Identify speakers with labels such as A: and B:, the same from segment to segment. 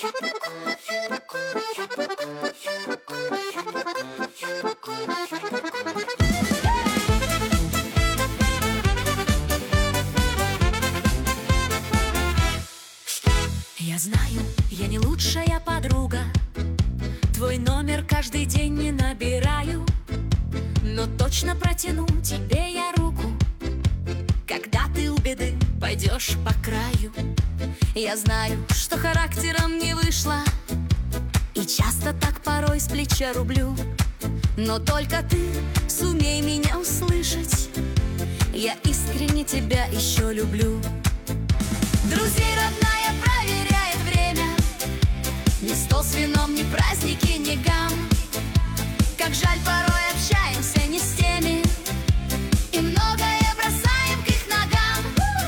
A: Я знаю, я не лучшая подруга, твой номер каждый день не набираю, но точно протяну тебе я руку, когда ты у беды пойдешь по краю. Я знаю, что характером не вышло, и часто так порой с плеча рублю, но только ты сумей меня услышать, я искренне тебя еще люблю. Друзей родная проверяет время, ни стол с вином, ни праздники, ни гам. Как жаль, порой общаемся не с теми, и многое бросаем к их ногам.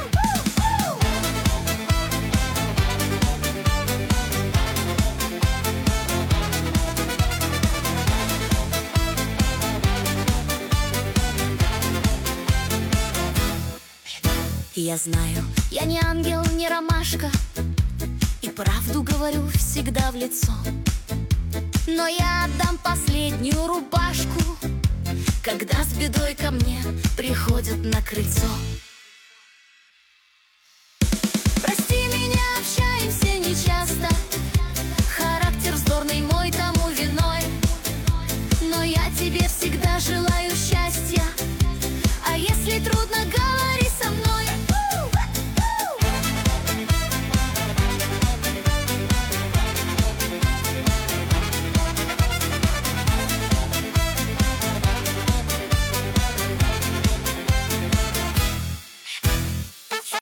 A: Я знаю, я не ангел, не ромашка, и правду говорю всегда в лицо, но я отдам последнюю рубашку, когда с бедой ко мне приходят на крыльцо.